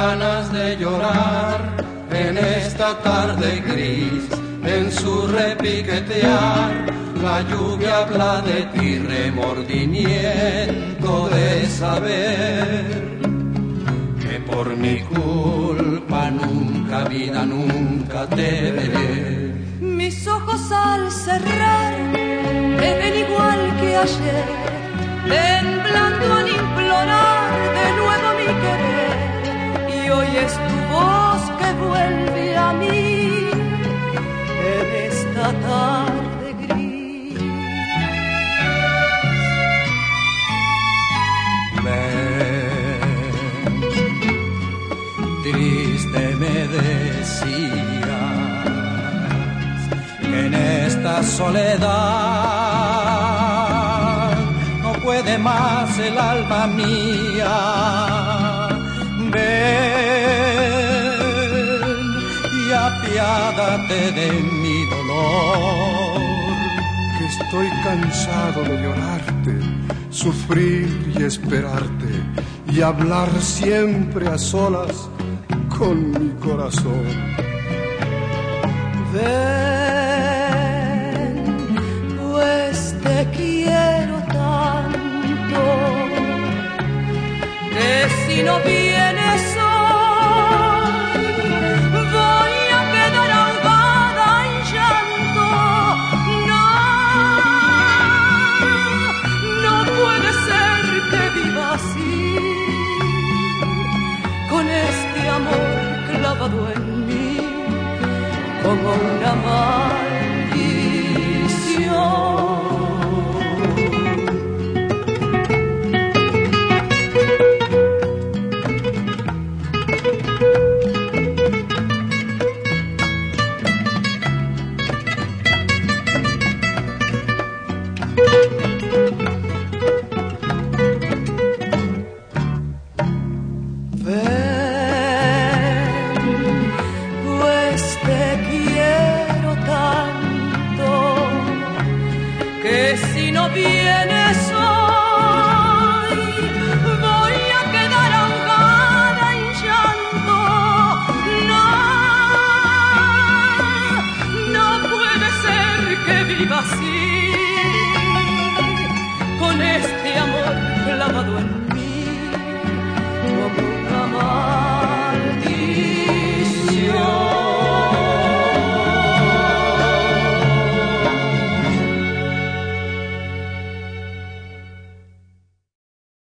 ganas de llorar en esta tarde gris, en su repiquetear. La lluvia habla de ti, remordimiento de saber que por mi culpa nunca, vida, nunca te veré. Mis ojos al cerrar te ven igual que ayer, temblando al implorar de nuevo mi querer. Y hoy es tu voz que vuelve a mí en esta tarde gris. Ven, triste me decías que en esta soledad no puede más el alma mía. Ven y apiádate de mi dolor, que estoy cansado de llorarte, sufrir y esperarte y hablar siempre a solas con mi corazón. Ven, pues te quiero tanto que si no vienes hoy voy a quedar ahogada en llanto. No puede ser que viva así, con este amor clavado en mí como una maldición. Que si no vienes hoy